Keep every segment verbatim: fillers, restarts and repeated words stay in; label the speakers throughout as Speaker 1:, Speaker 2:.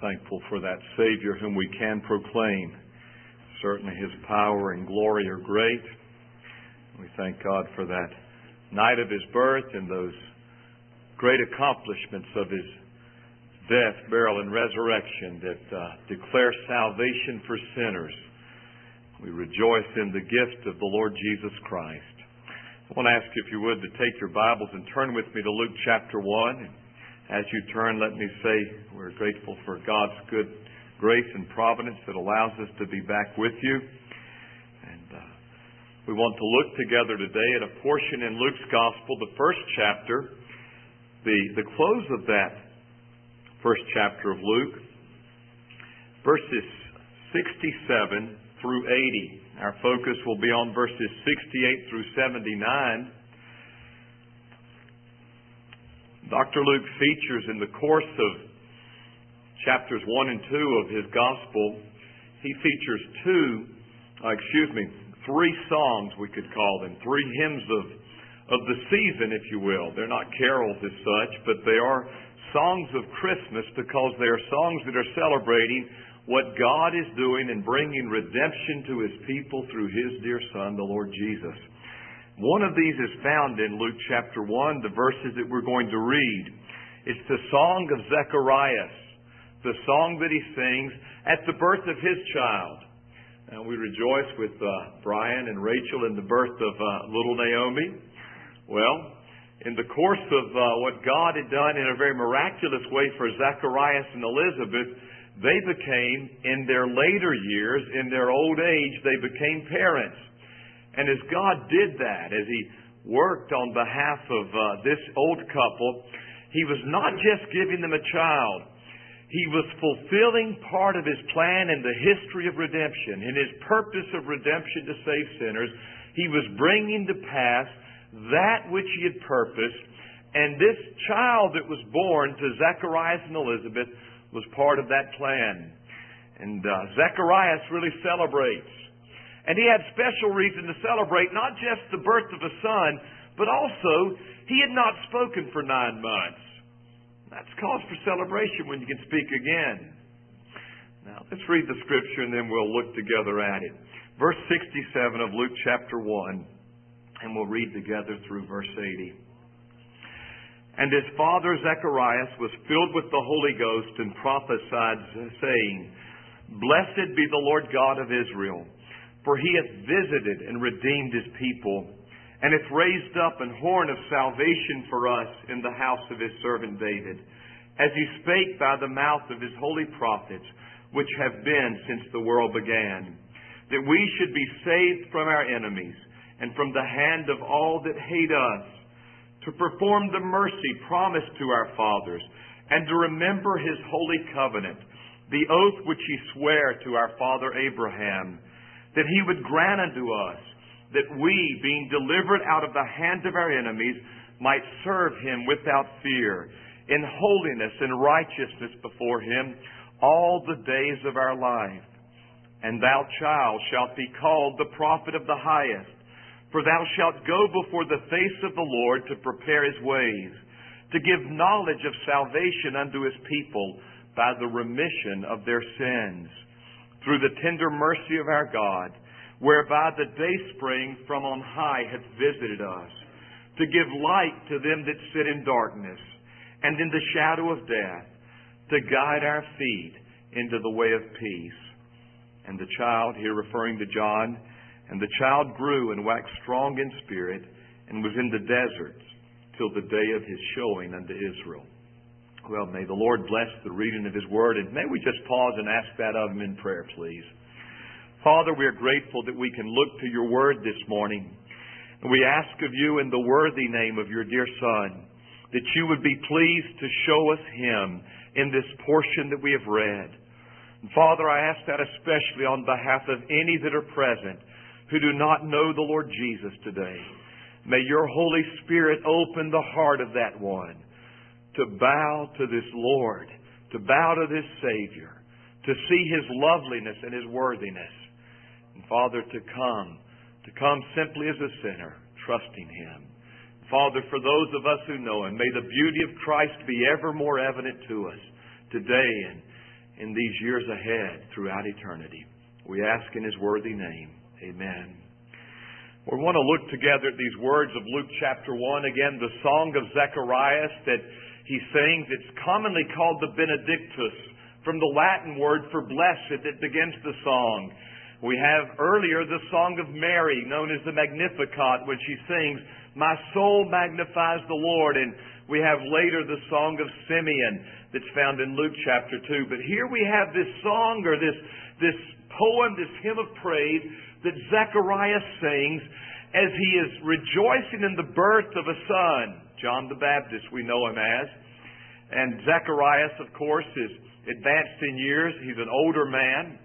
Speaker 1: thankful for that Savior whom we can proclaim. Certainly His power and glory are great. We thank God for that night of His birth and those great accomplishments of His death, burial, and resurrection that uh, declare salvation for sinners. We rejoice in the gift of the Lord Jesus Christ. I want to ask you, if you would, to take your Bibles and turn with me to Luke chapter one. As you turn, let me say we're grateful for God's good grace and providence that allows us to be back with you. And uh, we want to look together today at a portion in Luke's Gospel, the first chapter, the, the close of that first chapter of Luke, verses sixty-seven through eighty. Our focus will be on verses sixty-eight through seventy-nine. Doctor Luke features in the course of chapters one and two of his Gospel, he features two, uh, excuse me, three songs, we could call them, three hymns of, of the season, if you will. They're not carols as such, but they are songs of Christmas because they are songs that are celebrating what God is doing in bringing redemption to His people through His dear Son, the Lord Jesus. One of these is found in Luke chapter one, the verses that we're going to read. It's the song of Zacharias, the song that he sings at the birth of his child. And we rejoice with uh, Brian and Rachel in the birth of uh, little Naomi. Well, in the course of uh, what God had done in a very miraculous way for Zacharias and Elizabeth, they became, in their later years, in their old age, they became parents. And as God did that, as He worked on behalf of uh, this old couple, He was not just giving them a child. He was fulfilling part of His plan in the history of redemption. In His purpose of redemption to save sinners, He was bringing to pass that which He had purposed. And this child that was born to Zacharias and Elizabeth was part of that plan. And uh, Zacharias really celebrates. And he had special reason to celebrate, not just the birth of a son, but also he had not spoken for nine months. That's cause for celebration when you can speak again. Now, let's read the scripture and then we'll look together at it. Verse sixty-seven of Luke chapter one, and we'll read together through verse eighty. And his father Zacharias was filled with the Holy Ghost and prophesied, saying, Blessed be the Lord God of Israel, for He hath visited and redeemed His people, and hath raised up an horn of salvation for us in the house of His servant David, as He spake by the mouth of His holy prophets, which have been since the world began, that we should be saved from our enemies, and from the hand of all that hate us, to perform the mercy promised to our fathers, and to remember His holy covenant, the oath which He sware to our father Abraham, that He would grant unto us that we, being delivered out of the hand of our enemies, might serve Him without fear, in holiness and righteousness before Him, all the days of our life. And thou, child, shalt be called the prophet of the highest, for thou shalt go before the face of the Lord to prepare His ways, to give knowledge of salvation unto His people by the remission of their sins, through the tender mercy of our God, whereby the dayspring from on high hath visited us, to give light to them that sit in darkness, and in the shadow of death, to guide our feet into the way of peace. And the child, here referring to John, and the child grew and waxed strong in spirit, and was in the desert till the day of His showing unto Israel. Well, may the Lord bless the reading of His Word, and may we just pause and ask that of Him in prayer, please. Father, we are grateful that we can look to Your Word this morning, and we ask of You in the worthy name of Your dear Son, that You would be pleased to show us Him in this portion that we have read. And Father, I ask that especially on behalf of any that are present who do not know the Lord Jesus today. May Your Holy Spirit open the heart of that one to bow to this Lord, to bow to this Savior, to see His loveliness and His worthiness. And Father, to come, to come simply as a sinner, trusting Him. Father, for those of us who know Him, may the beauty of Christ be ever more evident to us today and in these years ahead throughout eternity. We ask in His worthy name. Amen. We want to look together at these words of Luke chapter one. Again, the song of Zacharias that he sings. It's commonly called the Benedictus, from the Latin word for blessed that begins the song. We have earlier the song of Mary, known as the Magnificat, which she sings, "My soul magnifies the Lord." And we have later the song of Simeon that's found in Luke chapter two. But here we have this song, or this, this poem, this hymn of praise that Zacharias sings as he is rejoicing in the birth of a son. John the Baptist, we know him as. And Zacharias, of course, is advanced in years. He's an older man.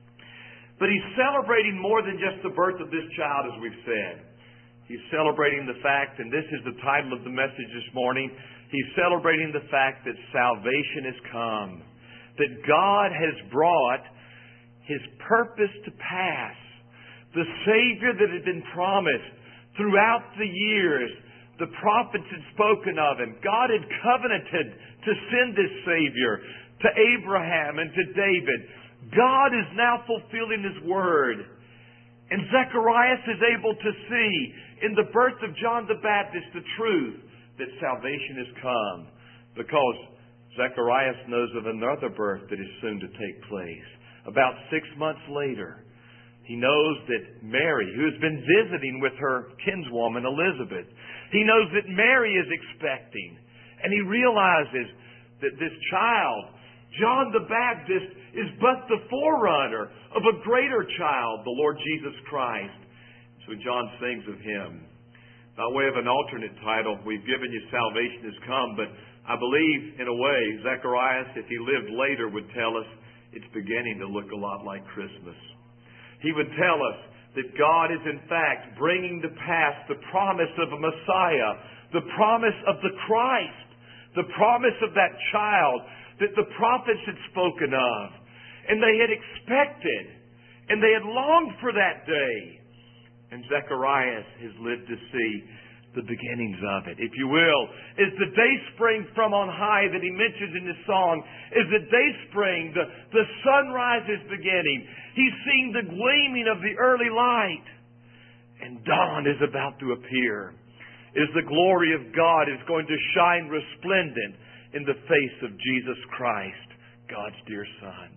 Speaker 1: But he's celebrating more than just the birth of this child, as we've said. He's celebrating the fact, and this is the title of the message this morning, he's celebrating the fact that salvation has come. That God has brought His purpose to pass. The Savior that had been promised throughout the years. The prophets had spoken of Him. God had covenanted to send this Savior to Abraham and to David. God is now fulfilling His word. And Zacharias is able to see in the birth of John the Baptist the truth that salvation has come. Because Zacharias knows of another birth that is soon to take place. About six months later, he knows that Mary, who has been visiting with her kinswoman Elizabeth, he knows that Mary is expecting. And he realizes that this child, John the Baptist, is but the forerunner of a greater child, the Lord Jesus Christ. So John sings of Him. By way of an alternate title, we've given you Salvation Has Come, but I believe, in a way, Zacharias, if he lived later, would tell us it's beginning to look a lot like Christmas. He would tell us that God is in fact bringing to pass the promise of a Messiah, the promise of the Christ, the promise of that child that the prophets had spoken of. And they had expected, and they had longed for that day. And Zacharias has lived to see the beginnings of it. If you will, as the day spring from on high that he mentions in this song, as the day spring, the, the sunrise is beginning. He's seeing the gleaming of the early light. And dawn is about to appear, as the glory of God is going to shine resplendent in the face of Jesus Christ, God's dear Son.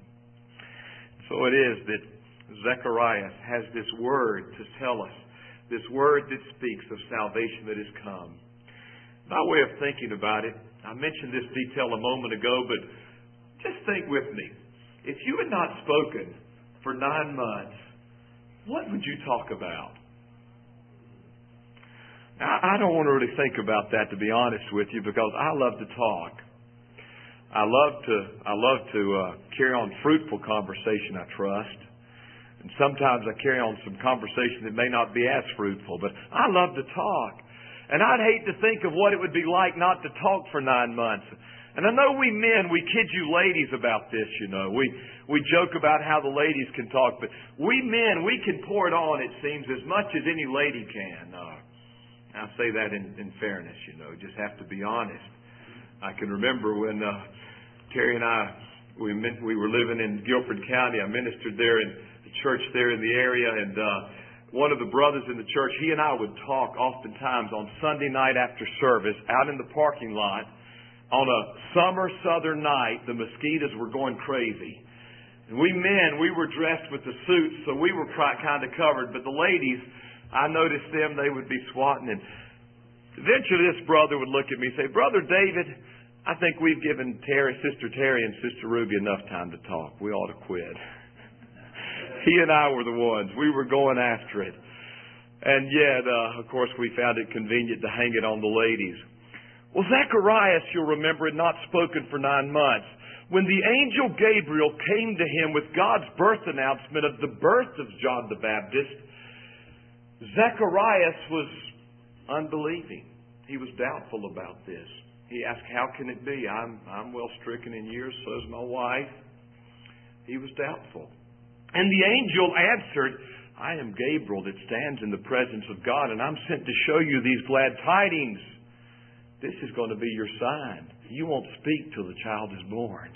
Speaker 1: So it is that Zacharias has this word to tell us, this word that speaks of salvation that has come. By way of thinking about it, I mentioned this detail a moment ago, but just think with me. If you had not spoken for nine months, what would you talk about? Now, I don't want to really think about that, to be honest with you, because I love to talk. I love to I love to uh, carry on fruitful conversation, I trust. And sometimes I carry on some conversation that may not be as fruitful, but I love to talk. And I'd hate to think of what it would be like not to talk for nine months. And I know we men, we kid you ladies about this, you know. We we joke about how the ladies can talk, but we men, we can pour it on, it seems, as much as any lady can. Uh, I say that in, in fairness, you know, just have to be honest. I can remember when uh, Terry and I, we meant, we were living in Guilford County. I ministered there in the church there in the area, and uh, one of the brothers in the church, he and I would talk oftentimes on Sunday night after service out in the parking lot. On a summer southern night, the mosquitoes were going crazy. And we men, we were dressed with the suits, so we were kind of covered. But the ladies, I noticed them, they would be swatting. And eventually this brother would look at me and say, "Brother David, I think we've given Terry, Sister Terry and Sister Ruby enough time to talk. We ought to quit." He and I were the ones. We were going after it. And yet, uh, of course, we found it convenient to hang it on the ladies. Well, Zacharias, you'll remember, had not spoken for nine months. When the angel Gabriel came to him with God's birth announcement of the birth of John the Baptist, Zacharias was unbelieving. He was doubtful about this. He asked, "How can it be? I'm, I'm well stricken in years, so is my wife." He was doubtful. And the angel answered, "I am Gabriel that stands in the presence of God, and I'm sent to show you these glad tidings. This is going to be your sign. You won't speak till the child is born.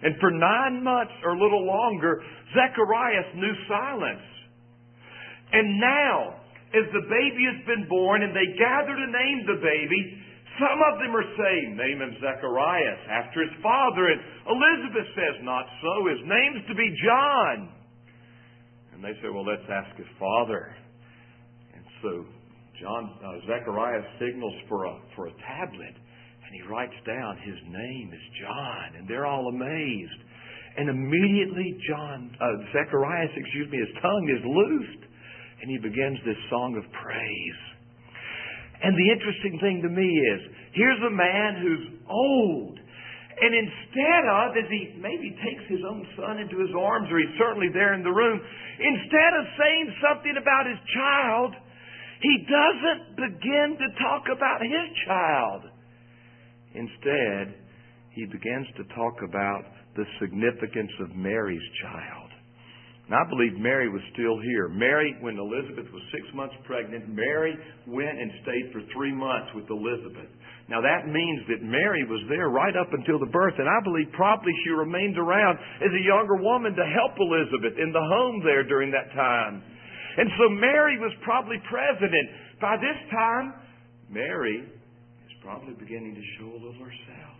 Speaker 1: And for nine months or a little longer, Zacharias knew silence. And now, as the baby has been born and they gather to name the baby, some of them are saying, name him Zacharias after his father. And Elizabeth says, not so. His name's to be John. And they say, well, let's ask his father. And so John uh, Zacharias signals for a, for a tablet. And he writes down, his name is John. And they're all amazed. And immediately John, uh, Zacharias, excuse me, his tongue is loosed. And he begins this song of praise. And the interesting thing to me is, here's a man who's old. And instead of, as he maybe takes his own son into his arms, or he's certainly there in the room, instead of saying something about his child, he doesn't begin to talk about his child. Instead, he begins to talk about the significance of Mary's child. And I believe Mary was still here. Mary, when Elizabeth was six months pregnant, Mary went and stayed for three months with Elizabeth. Now that means that Mary was there right up until the birth, and I believe probably she remained around as a younger woman to help Elizabeth in the home there during that time. And so Mary was probably present, and by this time, Mary is probably beginning to show a little herself.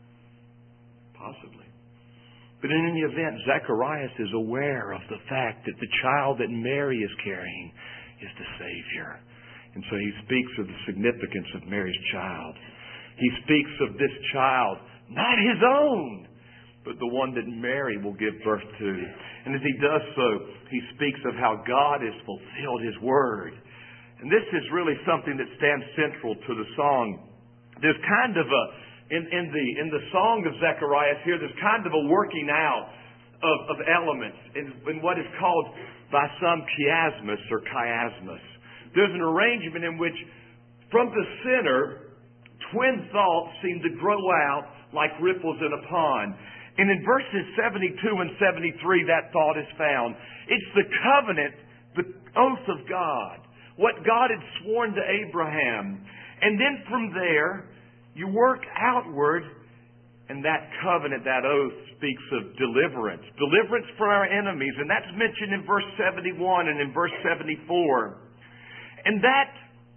Speaker 1: Possibly. But in any event, Zacharias is aware of the fact that the child that Mary is carrying is the Savior. And so he speaks of the significance of Mary's child. He speaks of this child, not his own, but the one that Mary will give birth to. And as he does so, he speaks of how God has fulfilled His Word. And this is really something that stands central to the song. There's kind of a In, in the in the song of Zacharias here, there's kind of a working out of, of elements in, in what is called by some chiasmus or chiasmus. There's an arrangement in which from the center, twin thoughts seem to grow out like ripples in a pond. And in verses seventy-two and seventy-three, that thought is found. It's the covenant, the oath of God, what God had sworn to Abraham. And then from there, you work outward, and that covenant, that oath, speaks of deliverance. Deliverance from our enemies, and that's mentioned in verse seventy-one and in verse seventy-four. And that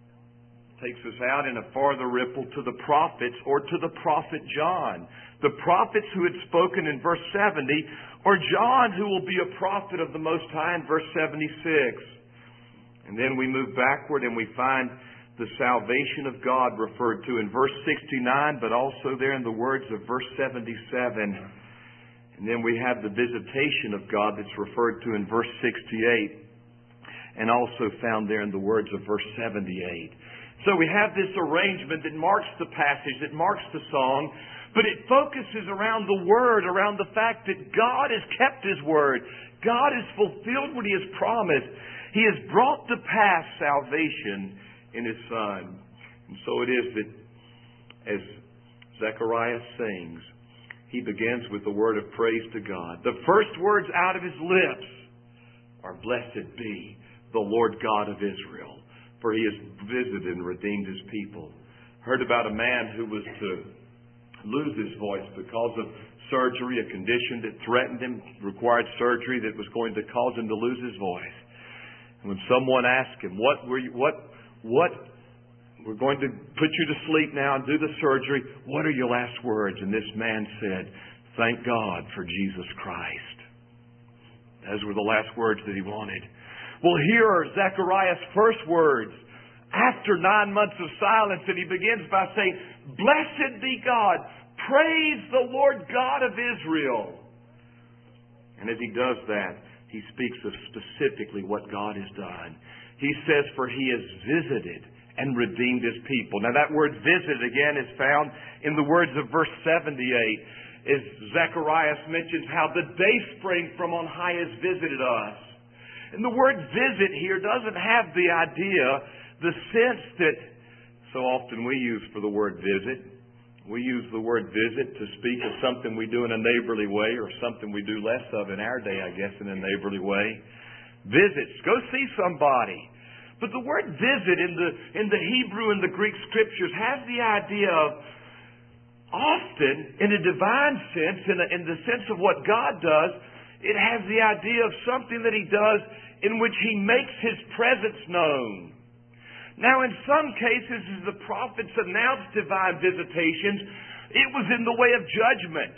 Speaker 1: takes us out in a farther ripple to the prophets, or to the prophet John. The prophets who had spoken in verse seventy, or John who will be a prophet of the Most High in verse seventy-six. And then we move backward and we find the salvation of God referred to in verse sixty-nine, but also there in the words of verse seventy-seven. And then we have the visitation of God that's referred to in verse sixty-eight, and also found there in the words of verse seventy-eight. So we have this arrangement that marks the passage, that marks the song, but it focuses around the Word, around the fact that God has kept His Word. God has fulfilled what He has promised. He has brought to pass salvation in His Son. And so it is that as Zacharias sings, he begins with the word of praise to God. The first words out of his lips are, "Blessed be the Lord God of Israel, for He has visited and redeemed His people." Heard about a man who was to lose his voice because of surgery, a condition that threatened him, required surgery that was going to cause him to lose his voice. And when someone asked him, "What were you, what What, we're going to put you to sleep now and do the surgery. What are your last words?" And this man said, "Thank God for Jesus Christ." Those were the last words that he wanted. Well, here are Zechariah's first words after nine months of silence. And he begins by saying, "Blessed be God. Praise the Lord God of Israel." And as he does that, he speaks of specifically what God has done. He says, "For He has visited and redeemed His people." Now that word "visit" again is found in the words of verse seventy-eight. As Zacharias mentions how the dayspring from on high has visited us. And the word "visit" here doesn't have the idea, the sense that so often we use for the word "visit." We use the word "visit" to speak of something we do in a neighborly way, or something we do less of in our day, I guess, in a neighborly way. Visits. Go see somebody. But the word "visit" in the in the Hebrew and the Greek Scriptures has the idea of often, in a divine sense, in, a, in the sense of what God does, it has the idea of something that He does in which He makes His presence known. Now, in some cases, as the prophets announced divine visitations, it was in the way of judgment.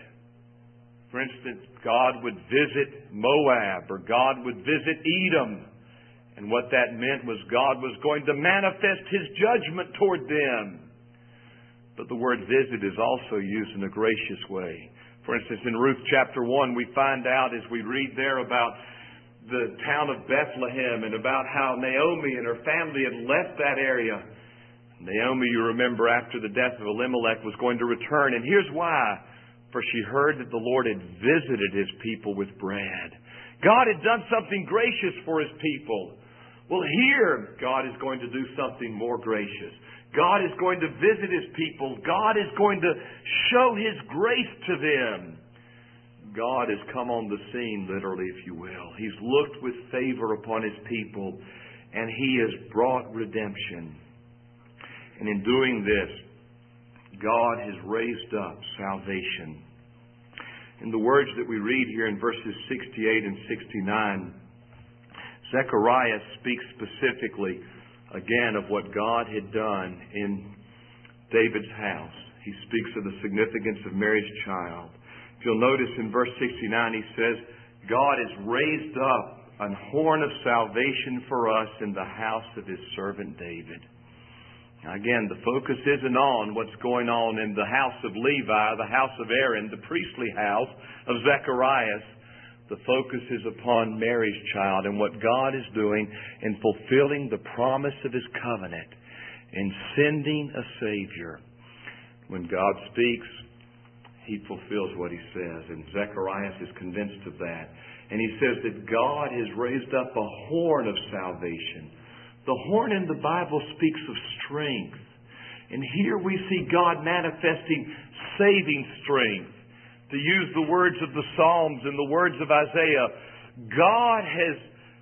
Speaker 1: For instance, God would visit Moab, or God would visit Edom. And what that meant was God was going to manifest His judgment toward them. But the word visit is also used in a gracious way. For instance, in Ruth chapter one, we find out as we read there about the town of Bethlehem and about how Naomi and her family had left that area. Naomi, you remember, after the death of Elimelech, was going to return. And here's why. For she heard that the Lord had visited His people with bread. God had done something gracious for His people. Well, here, God is going to do something more gracious. God is going to visit His people. God is going to show His grace to them. God has come on the scene, literally, if you will. He's looked with favor upon His people, and He has brought redemption. And in doing this, God has raised up salvation. In the words that we read here in verses sixty-eight and sixty-nine, Zechariah speaks specifically, again, of what God had done in David's house. He speaks of the significance of Mary's child. If you'll notice in verse sixty-nine, he says, God has raised up an horn of salvation for us in the house of His servant David. Now again, the focus isn't on what's going on in the house of Levi, the house of Aaron, the priestly house of Zacharias. The focus is upon Mary's child and what God is doing in fulfilling the promise of His covenant in sending a Savior. When God speaks, He fulfills what He says. And Zacharias is convinced of that. And he says that God has raised up a horn of salvation. The horn in the Bible speaks of strength. And here we see God manifesting saving strength. To use the words of the Psalms and the words of Isaiah, God has,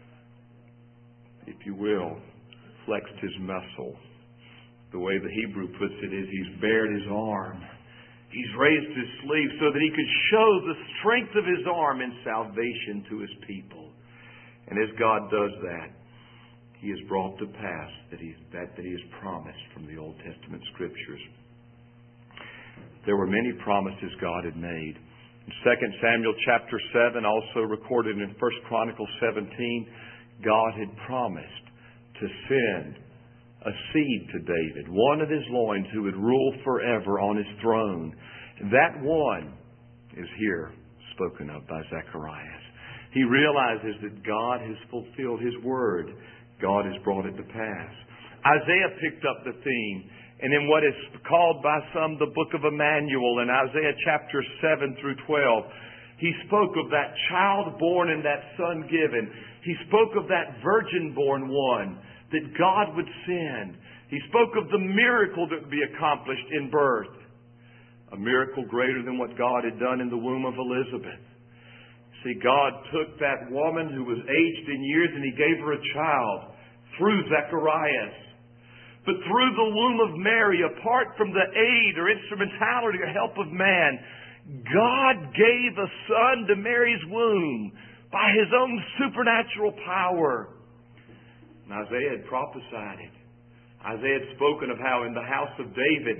Speaker 1: if you will, flexed His muscle. The way the Hebrew puts it is He's bared His arm. He's raised His sleeve so that He could show the strength of His arm in salvation to His people. And as God does that, He has brought to pass that He, that, that he has promised from the Old Testament Scriptures. There were many promises God had made. In Second Samuel chapter seven, also recorded in First Chronicles seventeen, God had promised to send a seed to David, one of his loins who would rule forever on His throne. That one is here spoken of by Zacharias. He realizes that God has fulfilled His word. God has brought it to pass. Isaiah picked up the theme, and in what is called by some the book of Emmanuel, in Isaiah chapter seven through twelve, he spoke of that child born and that son given. He spoke of that virgin-born one that God would send. He spoke of the miracle that would be accomplished in birth. A miracle greater than what God had done in the womb of Elizabeth. See, God took that woman who was aged in years and He gave her a child through Zacharias. But through the womb of Mary, apart from the aid or instrumentality or help of man, God gave a son to Mary's womb by His own supernatural power. And Isaiah had prophesied it. Isaiah had spoken of how in the house of David,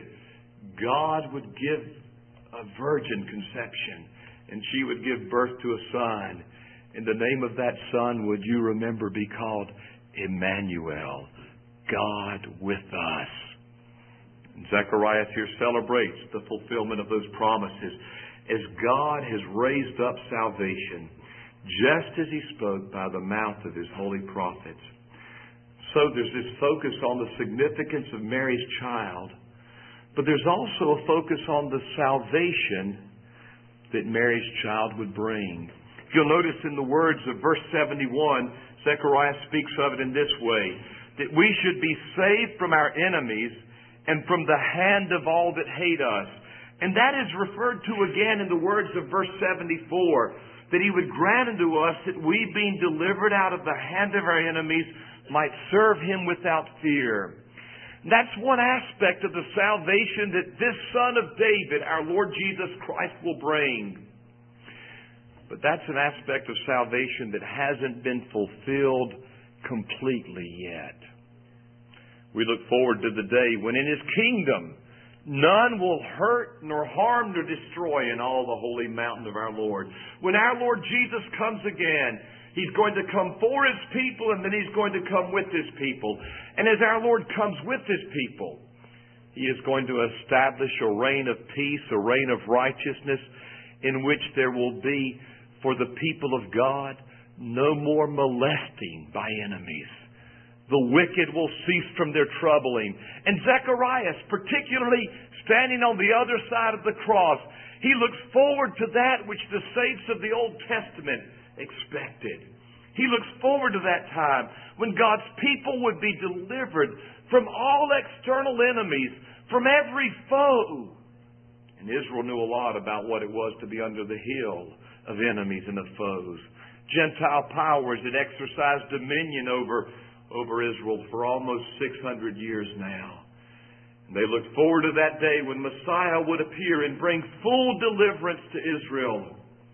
Speaker 1: God would give a virgin conception, and she would give birth to a son. And the name of that son, would you remember, be called Emmanuel, God with us. And Zacharias here celebrates the fulfillment of those promises as God has raised up salvation, just as He spoke by the mouth of His holy prophets. So there's this focus on the significance of Mary's child, but there's also a focus on the salvation that Mary's child would bring. If you'll notice in the words of verse seventy-one, Zechariah speaks of it in this way, that we should be saved from our enemies and from the hand of all that hate us. And that is referred to again in the words of verse seventy-four, that He would grant unto us that we, being delivered out of the hand of our enemies, might serve Him without fear. That's one aspect of the salvation that this Son of David, our Lord Jesus Christ, will bring. But that's an aspect of salvation that hasn't been fulfilled completely yet. We look forward to the day when in His kingdom none will hurt nor harm nor destroy in all the holy mountain of our Lord. When our Lord Jesus comes again, He's going to come for His people, and then He's going to come with His people. And as our Lord comes with His people, He is going to establish a reign of peace, a reign of righteousness, in which there will be, for the people of God, no more molesting by enemies. The wicked will cease from their troubling. And Zacharias, particularly standing on the other side of the cross, he looks forward to that which the saints of the Old Testament expected. He looks forward to that time when God's people would be delivered from all external enemies, from every foe. And Israel knew a lot about what it was to be under the heel of enemies and of foes. Gentile powers had exercised dominion over, over Israel for almost six hundred years now. And they looked forward to that day when Messiah would appear and bring full deliverance to Israel.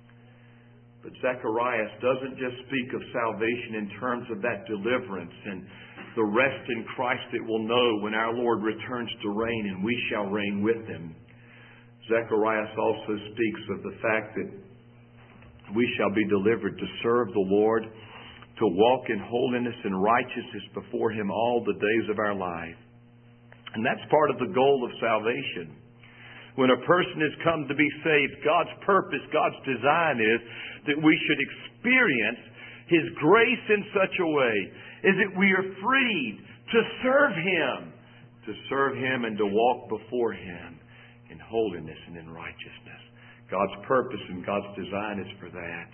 Speaker 1: But Zacharias doesn't just speak of salvation in terms of that deliverance and the rest in Christ that we'll know when our Lord returns to reign and we shall reign with Him. Zacharias also speaks of the fact that we shall be delivered to serve the Lord, to walk in holiness and righteousness before Him all the days of our life. And that's part of the goal of salvation. When a person has come to be saved, God's purpose, God's design is that we should experience His grace in such a way is that we are freed to serve Him, to serve Him and to walk before Him in holiness and in righteousness. God's purpose and God's design is for that.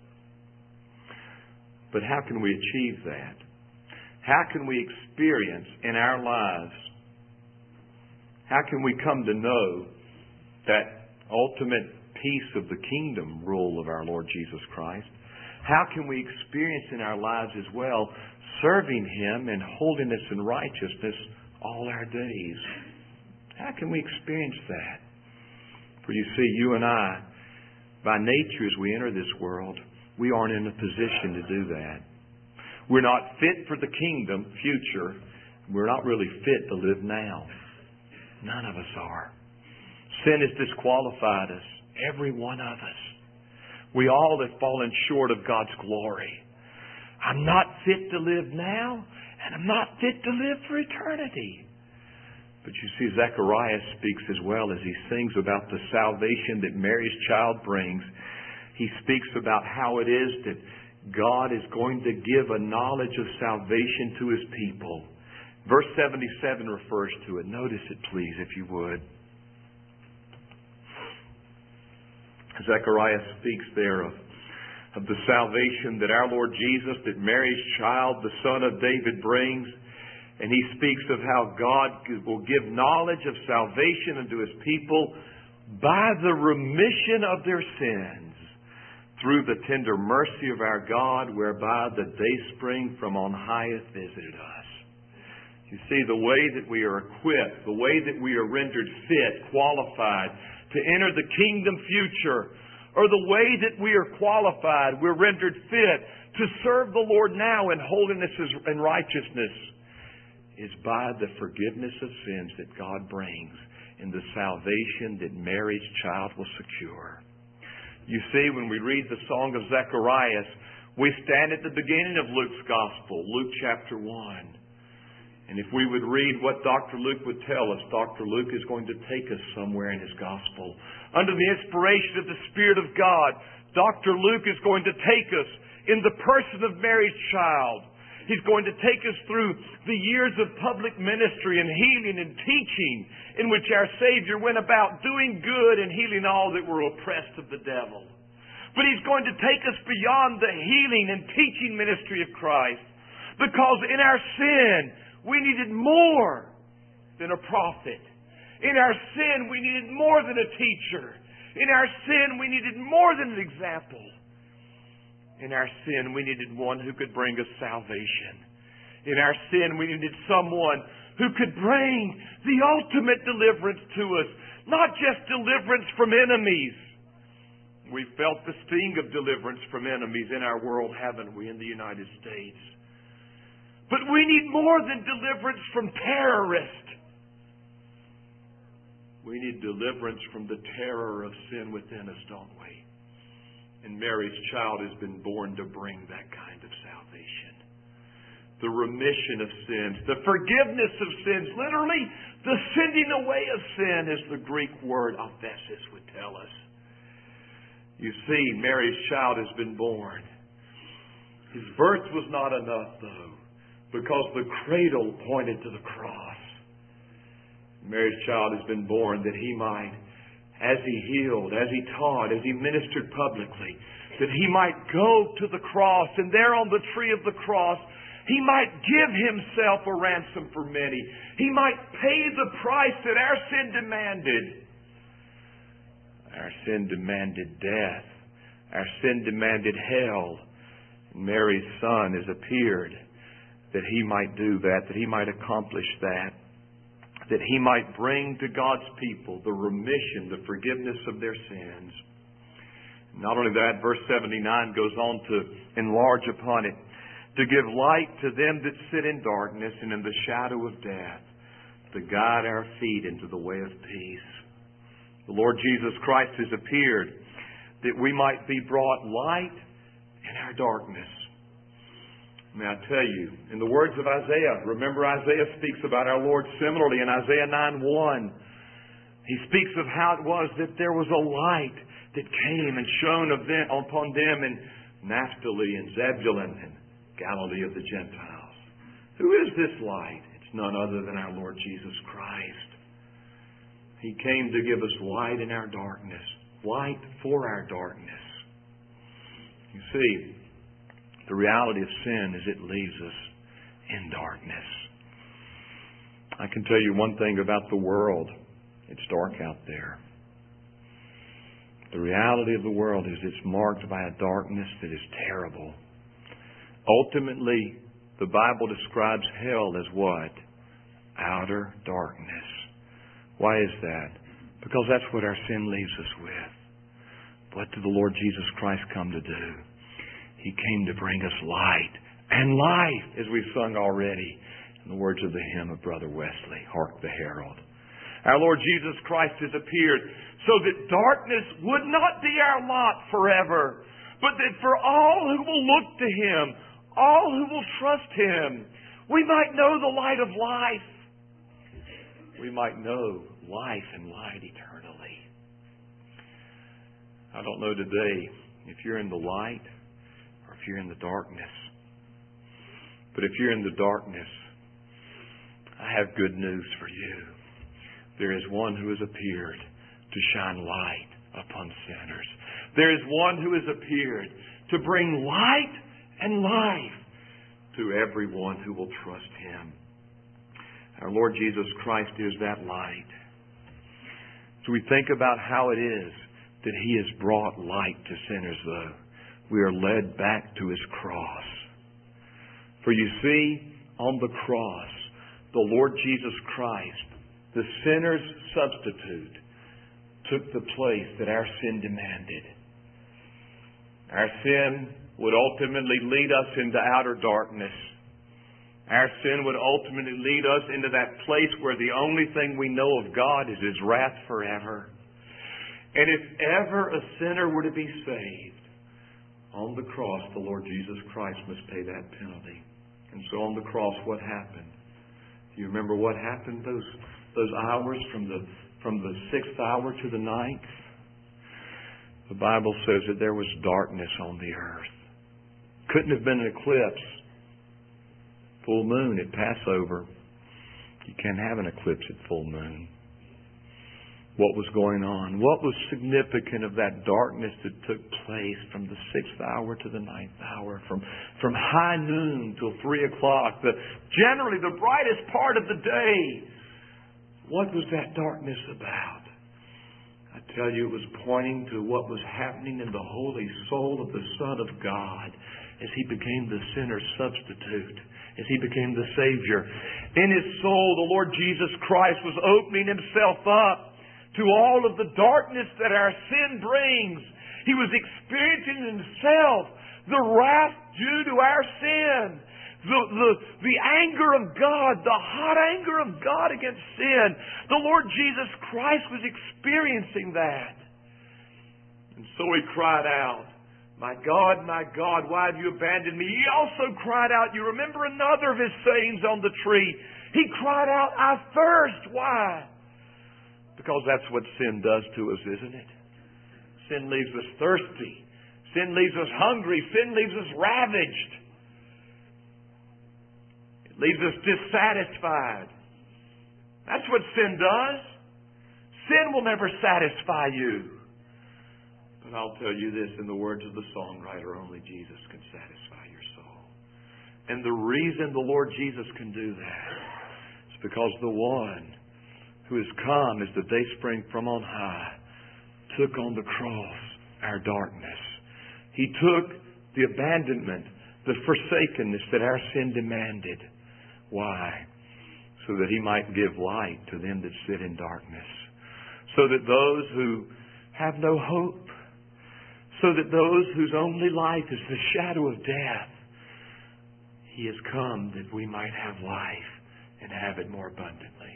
Speaker 1: But how can we achieve that? How can we experience in our lives, how can we come to know that ultimate peace of the kingdom rule of our Lord Jesus Christ? How can we experience in our lives as well serving Him in holiness and righteousness all our days? How can we experience that? For you see, you and I, by nature as we enter this world, we aren't in a position to do that. We're not fit for the kingdom future. We're not really fit to live now. None of us are. Sin has disqualified us, every one of us. We all have fallen short of God's glory. I'm not fit to live now, and I'm not fit to live for eternity. But you see, Zacharias speaks as well as he sings about the salvation that Mary's child brings. He speaks about how it is that God is going to give a knowledge of salvation to His people. Verse seventy-seven refers to it. Notice it, please, if you would. Zechariah speaks there of, of the salvation that our Lord Jesus, that Mary's child, the Son of David, brings. And he speaks of how God will give knowledge of salvation unto His people by the remission of their sins, through the tender mercy of our God, whereby the dayspring from on high hath visited us. You see, the way that we are equipped, the way that we are rendered fit, qualified to enter the kingdom future, or the way that we are qualified, we're rendered fit to serve the Lord now in holiness and righteousness, is by the forgiveness of sins that God brings in the salvation that Mary's child will secure. You see, when we read the Song of Zacharias, we stand at the beginning of Luke's Gospel, Luke chapter one. And if we would read what Doctor Luke would tell us, Doctor Luke is going to take us somewhere in his Gospel. Under the inspiration of the Spirit of God, Doctor Luke is going to take us in the person of Mary's child. He's going to take us through the years of public ministry and healing and teaching in which our Savior went about doing good and healing all that were oppressed of the devil. But He's going to take us beyond the healing and teaching ministry of Christ, because in our sin we needed more than a prophet. In our sin we needed more than a teacher. In our sin we needed more than an example. In our sin, we needed one who could bring us salvation. In our sin, we needed someone who could bring the ultimate deliverance to us. Not just deliverance from enemies. We've felt the sting of deliverance from enemies in our world, haven't we, in the United States? But we need more than deliverance from terrorists. We need deliverance from the terror of sin within us, don't we? And Mary's child has been born to bring that kind of salvation. The remission of sins, the forgiveness of sins, literally the sending away of sin, as the Greek word aphesis would tell us. You see, Mary's child has been born. His birth was not enough, though, because the cradle pointed to the cross. Mary's child has been born that He might, as He healed, as He taught, as He ministered publicly, that He might go to the cross, and there on the tree of the cross, He might give Himself a ransom for many. He might pay the price that our sin demanded. Our sin demanded death. Our sin demanded hell. Mary's Son has appeared that He might do that, that He might accomplish that, that He might bring to God's people the remission, the forgiveness of their sins. Not only that, verse seventy-nine goes on to enlarge upon it, to give light to them that sit in darkness and in the shadow of death, to guide our feet into the way of peace. The Lord Jesus Christ has appeared that we might be brought light in our darkness. May I tell you, in the words of Isaiah, remember Isaiah speaks about our Lord similarly in Isaiah nine one. He speaks of how it was that there was a light that came and shone of them, upon them in Naphtali and Zebulun and Galilee of the Gentiles. Who is this light? It's none other than our Lord Jesus Christ. He came to give us light in our darkness. Light for our darkness. You see, the reality of sin is it leaves us in darkness. I can tell you one thing about the world. It's dark out there. The reality of the world is it's marked by a darkness that is terrible. Ultimately, the Bible describes hell as what? Outer darkness. Why is that? Because that's what our sin leaves us with. What did the Lord Jesus Christ come to do? He came to bring us light and life, as we've sung already in the words of the hymn of Brother Wesley, Hark the Herald. Our Lord Jesus Christ has appeared so that darkness would not be our lot forever, but that for all who will look to Him, all who will trust Him, we might know the light of life. We might know life and light eternally. I don't know today if you're in the light or if you're in the darkness. But if you're in the darkness, I have good news for you. There is one who has appeared to shine light upon sinners. There is one who has appeared to bring light and life to everyone who will trust Him. Our Lord Jesus Christ is that light. So we think about how it is that He has brought light to sinners, though. We are led back to His cross. For you see, on the cross, the Lord Jesus Christ, the sinner's substitute, took the place that our sin demanded. Our sin would ultimately lead us into outer darkness. Our sin would ultimately lead us into that place where the only thing we know of God is His wrath forever. And if ever a sinner were to be saved, on the cross, the Lord Jesus Christ must pay that penalty. And so on the cross, what happened? Do you remember what happened those those hours from the from the sixth hour to the ninth? The Bible says that there was darkness on the earth. Couldn't have been an eclipse. Full moon at Passover. You can't have an eclipse at full moon. What was going on? What was significant of that darkness that took place from the sixth hour to the ninth hour? From, from high noon till three o'clock. The, generally the brightest part of the day. What was that darkness about?
Speaker 2: I tell you, it was pointing to what was happening in the holy soul of the Son of God as He became the sinner's substitute, as He became the Savior. In His soul, the Lord Jesus Christ was opening Himself up to all of the darkness that our sin brings. He was experiencing in Himself the wrath due to our sin. The, the, the anger of God, the hot anger of God against sin. The Lord Jesus Christ was experiencing that. And so He cried out, "My God, my God, why have you abandoned me?" He also cried out, you remember another of His sayings on the tree. He cried out, "I thirst." Why? Because that's what sin does to us, isn't it? Sin leaves us thirsty. Sin leaves us hungry. Sin leaves us ravaged. Leaves us dissatisfied. That's what sin does. Sin will never satisfy you. But I'll tell you this, in the words of the songwriter, only Jesus can satisfy your soul. And the reason the Lord Jesus can do that is because the one who has come as the day spring from on high took on the cross our darkness. He took the abandonment, the forsakenness that our sin demanded. Why? So that He might give light to them that sit in darkness. So that those who have no hope, so that those whose only life is the shadow of death, He has come that we might have life and have it more abundantly.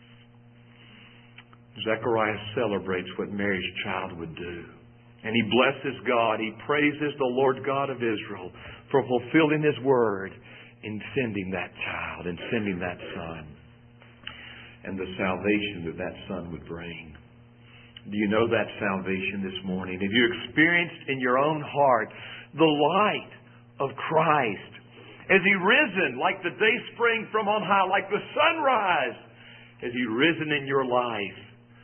Speaker 2: Zechariah celebrates what Mary's child would do. And he blesses God. He praises the Lord God of Israel for fulfilling His word in sending that child, in sending that son, and the salvation that that son would bring. Do you know that salvation this morning? Have you experienced in your own heart the light of Christ? Has He risen like the day spring from on high, like the sunrise? Has He risen in your life?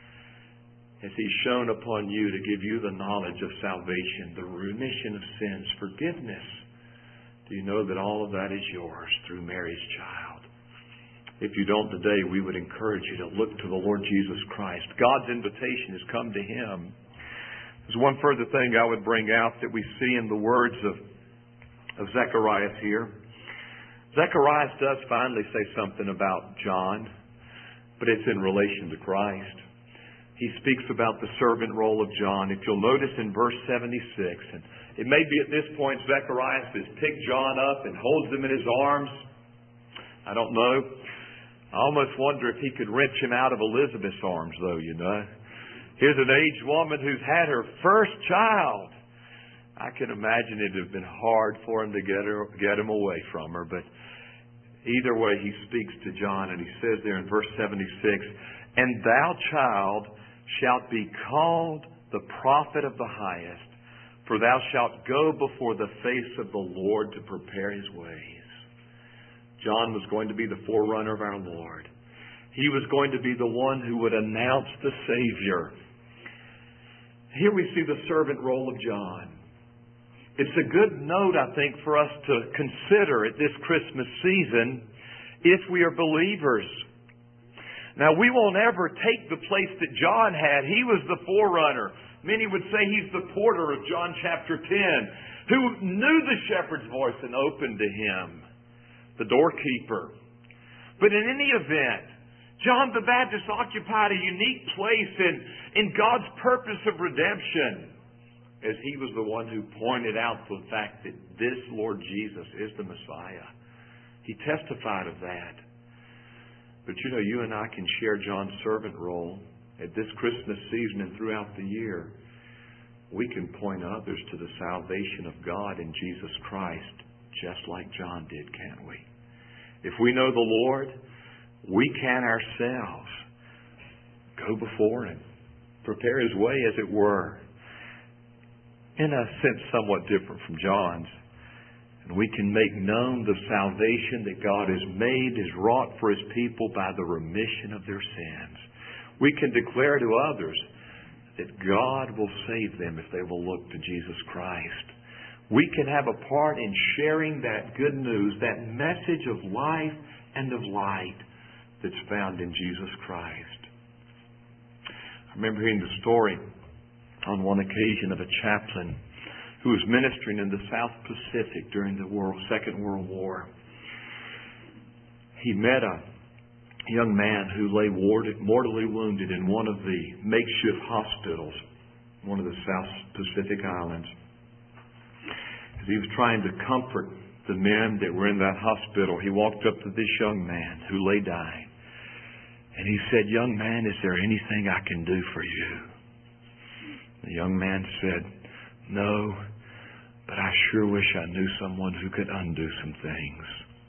Speaker 2: Has He shone upon you to give you the knowledge of salvation, the remission of sins, forgiveness? Do you know that all of that is yours through Mary's child? If you don't today, we would encourage you to look to the Lord Jesus Christ. God's invitation has come to Him. There's one further thing I would bring out that we see in the words of, of Zechariah here. Zechariah does finally say something about John, but it's in relation to Christ. He speaks about the servant role of John. If you'll notice in verse seventy-six, and it may be at this point Zechariah has picked John up and holds him in his arms. I don't know. I almost wonder if he could wrench him out of Elizabeth's arms, though, you know. Here's an aged woman who's had her first child. I can imagine it would have been hard for him to get her, get him away from her. But either way, he speaks to John, and he says there in verse seventy-six, "And thou, child, shalt be called the prophet of the highest, for thou shalt go before the face of the Lord to prepare His ways." John was going to be the forerunner of our Lord. He was going to be the one who would announce the Savior. Here we see the servant role of John. It's a good note, I think, for us to consider at this Christmas season if we are believers. Now, we won't ever take the place that John had. He was the forerunner. Many would say he's the porter of John chapter ten, who knew the shepherd's voice and opened to him, the doorkeeper. But in any event, John the Baptist occupied a unique place in, in God's purpose of redemption, as he was the one who pointed out the fact that this Lord Jesus is the Messiah. He testified of that. But you know, you and I can share John's servant role at this Christmas season and throughout the year. We can point others to the salvation of God in Jesus Christ, just like John did, can't we? If we know the Lord, we can ourselves go before Him, prepare His way, as it were, in a sense somewhat different from John's. And we can make known the salvation that God has made, has wrought for His people by the remission of their sins. We can declare to others that God will save them if they will look to Jesus Christ. We can have a part in sharing that good news, that message of life and of light that's found in Jesus Christ. I remember hearing the story on one occasion of a chaplain who was ministering in the South Pacific during the World, Second World War. He met a young man who lay mortally wounded in one of the makeshift hospitals, one of the South Pacific islands. As he was trying to comfort the men that were in that hospital, he walked up to this young man who lay dying. And he said, "Young man, is there anything I can do for you?" The young man said, "No, but I sure wish I knew someone who could undo some things."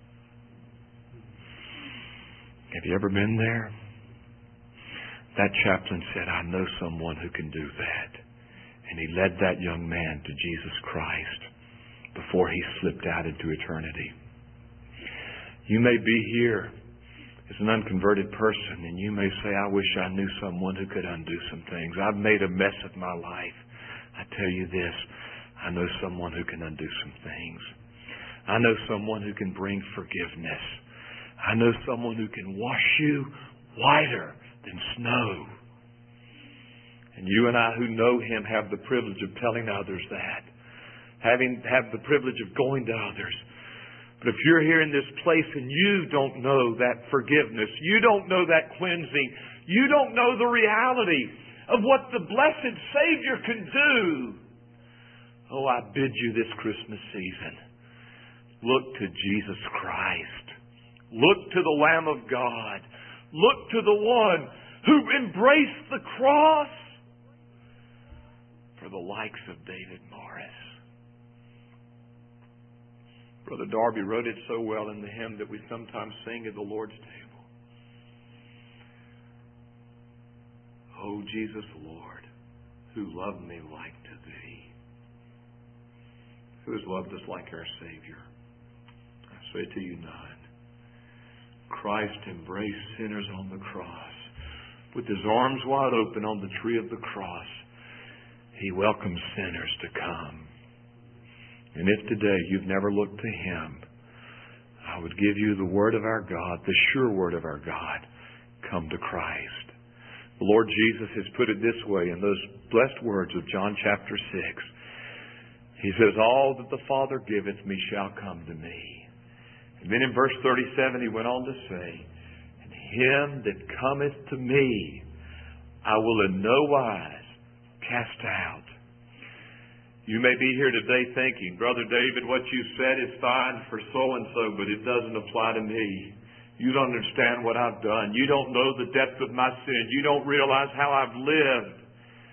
Speaker 2: Have you ever been there? That chaplain said, "I know someone who can do that." And he led that young man to Jesus Christ before he slipped out into eternity. You may be here as an unconverted person, and you may say, "I wish I knew someone who could undo some things. I've made a mess of my life." I tell you this, I know someone who can undo some things. I know someone who can bring forgiveness. I know someone who can wash you whiter than snow. And you and I who know Him have the privilege of telling others that. Having have the privilege of going to others. But if you're here in this place and you don't know that forgiveness, you don't know that cleansing, you don't know the reality of what the blessed Savior can do, oh, I bid you this Christmas season, look to Jesus Christ. Look to the Lamb of God. Look to the one who embraced the cross for the likes of David Morris. Brother Darby wrote it so well in the hymn that we sometimes sing at the Lord's table. "Oh, Jesus, Lord, who loved me like to Thee." Who has loved us like our Savior? I say to you, none. Christ embraced sinners on the cross. With His arms wide open on the tree of the cross, He welcomes sinners to come. And if today you've never looked to Him, I would give you the Word of our God, the sure Word of our God. Come to Christ. The Lord Jesus has put it this way in those blessed words of John chapter six. He says, "All that the Father giveth me shall come to me." And then in verse thirty-seven He went on to say, "And him that cometh to me, I will in no wise cast out." You may be here today thinking, "Brother David, what you said is fine for so-and-so, but it doesn't apply to me. You don't understand what I've done. You don't know the depth of my sin. You don't realize how I've lived."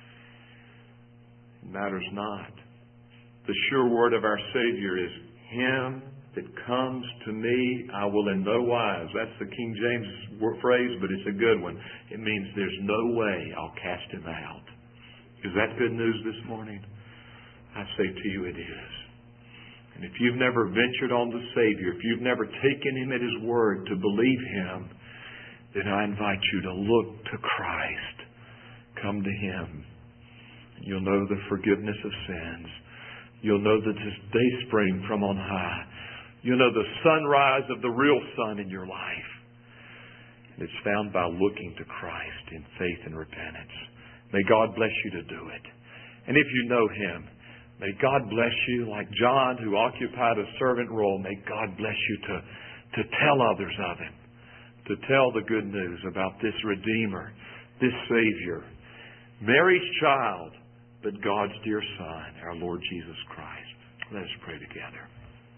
Speaker 2: It matters not. The sure word of our Savior is, "Him that comes to me, I will in no wise." That's the King James phrase, but it's a good one. It means there's no way I'll cast him out. Is that good news this morning? I say to you it is. And if you've never ventured on the Savior, if you've never taken Him at His word to believe Him, then I invite you to look to Christ. Come to Him. You'll know the forgiveness of sins. You'll know that this day spring from on high. You'll know the sunrise of the real sun in your life. And it's found by looking to Christ in faith and repentance. May God bless you to do it. And if you know Him, may God bless you like John, who occupied a servant role. May God bless you to, to tell others of Him. To tell the good news about this Redeemer, this Savior, Mary's child, but God's dear Son, our Lord Jesus Christ. Let us pray together.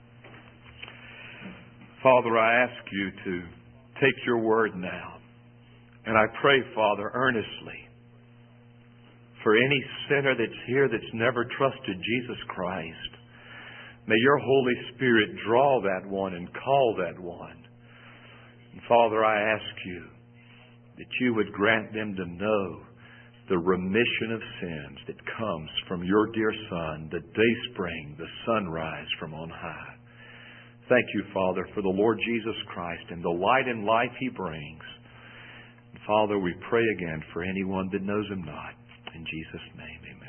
Speaker 2: Father, I ask you to take your word now. And I pray, Father, earnestly for any sinner that's here that's never trusted Jesus Christ. May your Holy Spirit draw that one and call that one. And Father, I ask you that you would grant them to know the remission of sins that comes from your dear Son, the dayspring, the sunrise from on high. Thank you, Father, for the Lord Jesus Christ and the light and life He brings. And Father, we pray again for anyone that knows Him not. In Jesus' name, amen.